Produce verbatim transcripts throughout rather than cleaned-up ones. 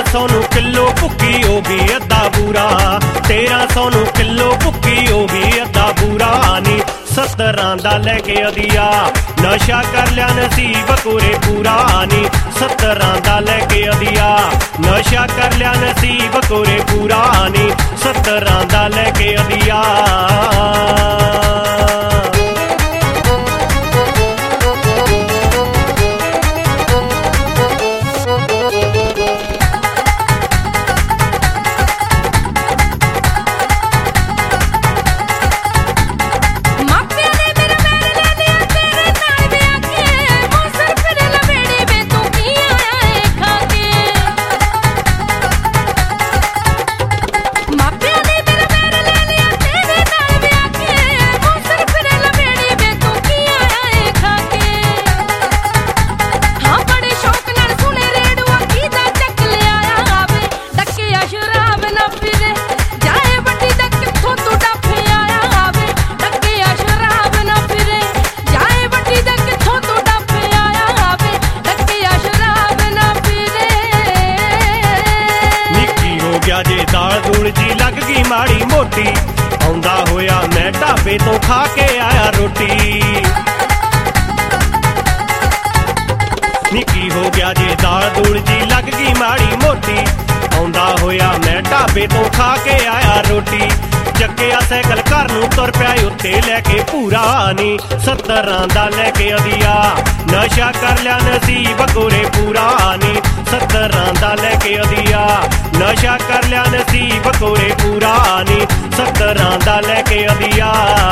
सौ नू किलो भुक्की हो गई अद्धा बूरा, तेरह सौ नू किलो भुक्की हो गई अद्धा बूरा नी। सत्तरां दा लैके अदिया नशा कर लिया नसीब कोरे पूरा नी। सत्तरां दा लैके अदिया नशा कर लिया नसीब कोरे पूरा नी। सत्तरां दा लैके अदिया जे दाल दूल जी लग गई माड़ी मोटी, आउंदा होया मैं ढाबे तो खा के आया रोटी। निकी हो गया जे दाल दूल जी लग गई माड़ी मोटी, आउंदा होया मैं ढाबे तो खा के आया रोटी। जग्गिया सैकल घर नूं तुर पिया उत्ते लैके पूरा नी। सत्तरां दा लैके अदिया नशा कर लिया नसीब कोरे पूरा नी। सत्तरां दा लैके अदिया नशा कर लिया नसीब कोरे पूरा नी। सत्तरां दा लैके अदिया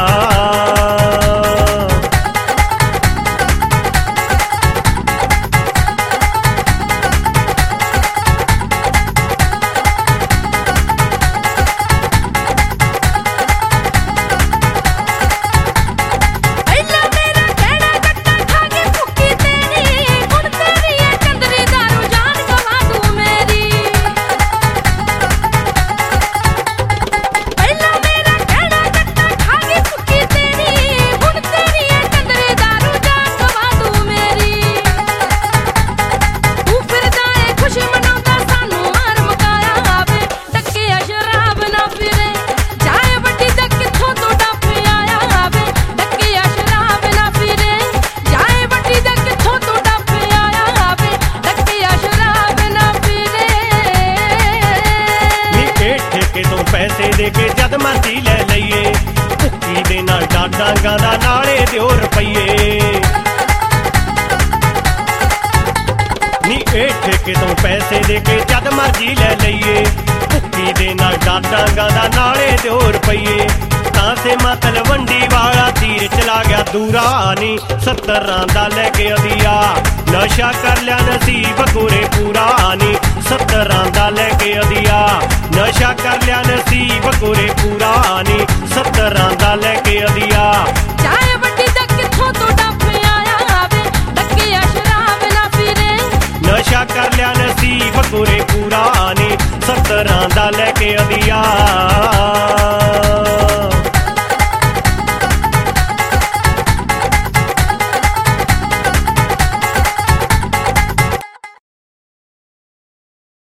पैसे दे के जद मर्जी ले लईए, भुक्की दे नाल डाडांगा दा नाले दिओ रुपईए। नी ए ठेके तो पैसे दे के जद मर्जी ले लईए, भुक्की दे नाल डाडांगा दा नाले दिओ रुपईए। तां से मैं तलवंडी वाला तीर चला गया दूरा नी। सत्तरां दा लैके अदिया नशा कर लिया नसीब कोरे पूरा नी। सत्तरां दा लैके अदिया नशा कर लिया नसीब कोरे पूरा नी। सत्तरां दा लैके अदिया चाहे वड्डी दा किथों तो डफ आया आवे, डकिया शराब ना पीरे। नशा कर लिया नसीब कोरे पूरा नी। सत्तरां दा लैके अदिया